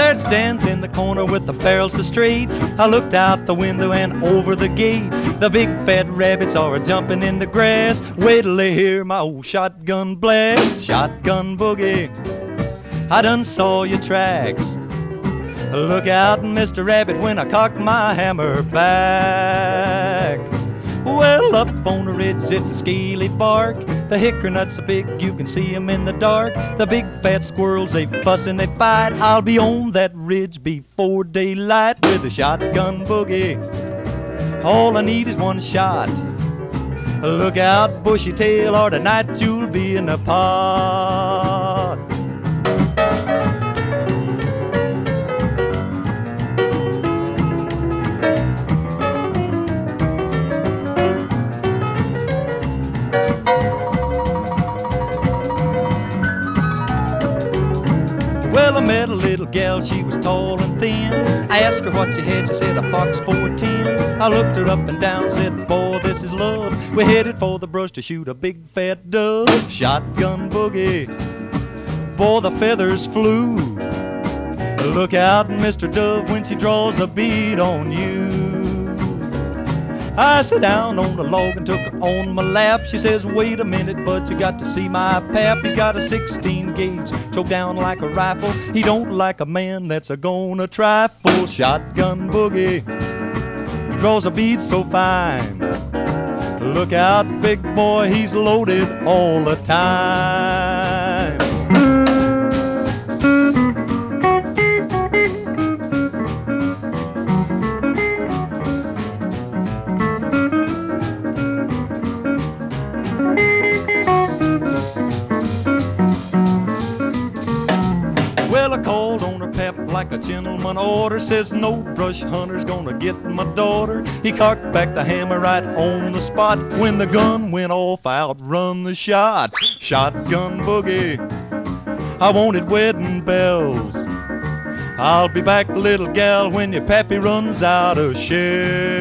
There it stands in the corner with the barrel so straight. I looked out the window and over the gate. The big fat rabbits are a-jumping in the grass. Wait till they hear my old shotgun blast. Shotgun boogie, I done saw your tracks. Look out, Mr. Rabbit, when I cock my hammer back. Well, up on the ridge, it's a scaly bark. The hickory nuts are big, you can see 'em in the dark. The big fat squirrels, they fuss and they fight. I'll be on that ridge before daylight with a shotgun boogie. All I need is one shot. Look out, bushy tail, or tonight you'll be in a pot. Well, I met a little gal, she was tall and thin. I asked her what she had, she said a Fox 410. I looked her up and down, said, boy, this is love. We headed for the brush to shoot a big fat dove. Shotgun boogie, boy, the feathers flew. Look out, Mr. Dove, when she draws a bead on you. I sat down on the log and took her on my lap. She says, wait a minute, bud, you got to see my pap. He's got a 16 gauge, choked down like a rifle. He don't like a man that's a-gonna trifle. Shotgun boogie, draws a bead so fine. Look out, big boy, he's loaded all the time. Well, I called on her pap like a gentleman order. Says no brush hunter's gonna get my daughter. He cocked back the hammer right on the spot. When the gun went off, I outrun the shot. Shotgun boogie, I wanted wedding bells. I'll be back, little gal, when your pappy runs out of shells.